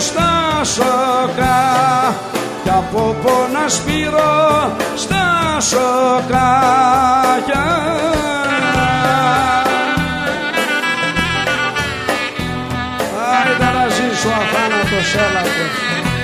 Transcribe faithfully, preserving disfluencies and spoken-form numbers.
στα σοκά κι από πόνα σπείρω στα σοκάκια. Άιντε να ζήσω αθάνατος, έλατε.